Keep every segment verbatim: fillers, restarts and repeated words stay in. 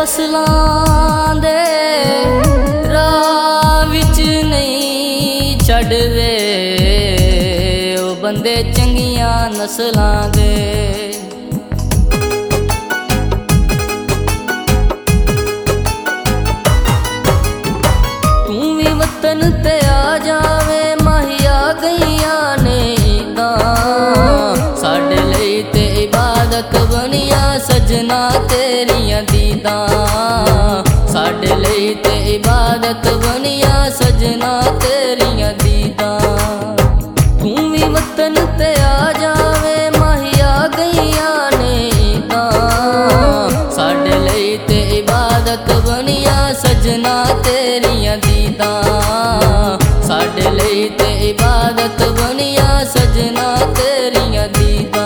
फसलां दे राह विच नहीं छड्डदे ओ बंदे चंगियां नस्लां दे। तू भी वतन ते आ जावे माहिया गईयां ने ईदां साडे लई ते इबादत बनिया सजना तेरियां दीदां साडे लई ते इबादत बनिया सजना तेरियां दीदां। तू भी वतन ते आ जावे माहिया गईयां ने ईदां साडे लई ते इबादत बनिया सजना तेरियां दीदां साडे लई ते इबादत बनिया सजना तेरियां दीदां।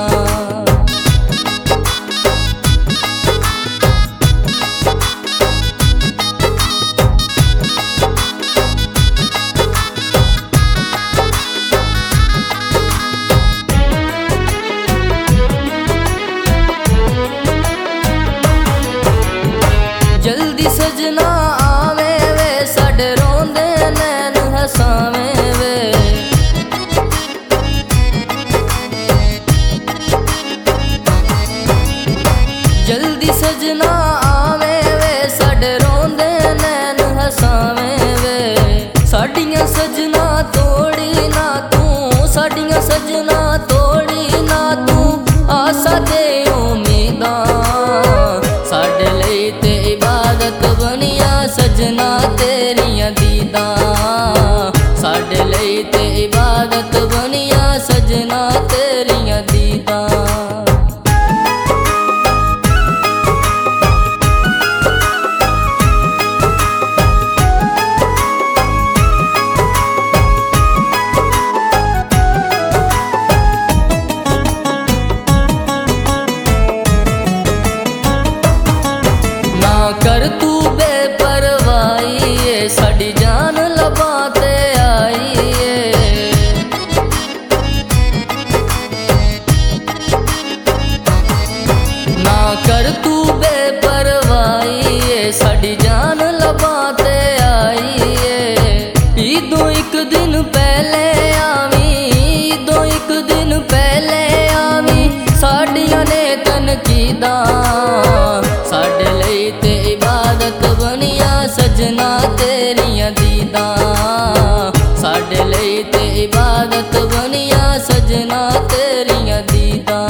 जल्दी सजना आवे वे साडे रोंदे नैन हसावे वे। जल्दी सजना आवे वे साडे रोंदे नैन हसावे वे। साडियां सजना तोड़ी ना तू साडियां सजना तोड़ी ना तू आसा दे उम्मीदां साडे लई ते इबादत बनिया सजना तेरियां दीदां साडे लई ते इबादत बनिया सजना तेरियां दीदां। कर तू बेपरवाही है साडी जान लबां ते आई है। ना कर तू बेपरवाही है साडी जान लबां ते आई है। ईदों एक दिन पहले आवी ईदों एक दिन पहले आवी साडियां ने तनकीदां साडे लई ते इबादत बनिया सजना तेरियां दीदां साडे लई ते इबादत बनिया सजना तेरियां दीदां।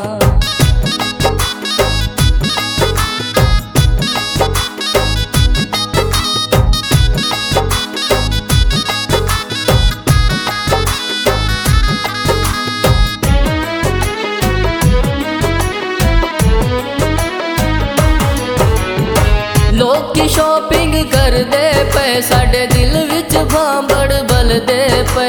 लोकी शॉपिंग करदे पे साडे दिल विच भांबड़ बलदे पे।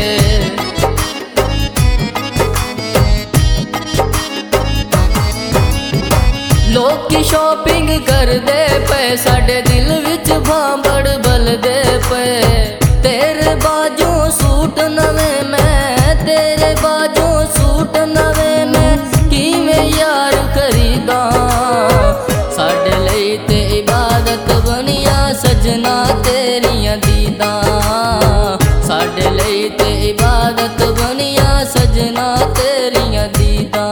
लोकी शॉपिंग करदे पे साडे दिल विच भांबड़ बलदे पे। तेरे बाजू सूट नवे मैं तेरे बाजू सूट नवे मैं किवें यार खरीदां साडे लई ते इबादत बनिया सजना तेरियां दीदां साडे लई ते इबादत बनिया सजना तेरियां दीदां।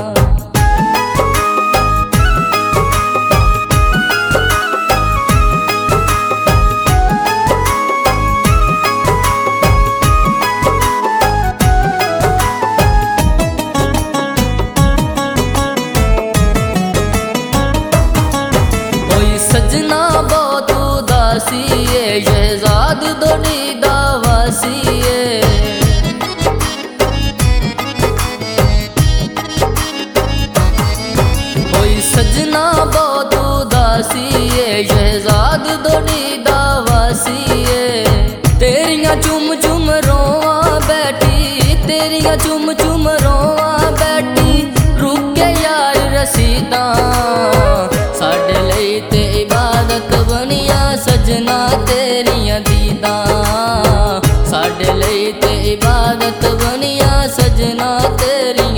सजना बहुत उदासी है शहजाद दोड़ी दावासी है। कोई सजना बहुत उदासी है शहजाद दोड़ी दावासी है। तेरियां चुम चुम रोवा बैठी तेरियां चुम चुम रोवा बैठी रुके यार रसीदां साडे लई ते इबादत बनिया सजना तेरियां दीदां साडे लई ते इबादत बनिया सजना तेरी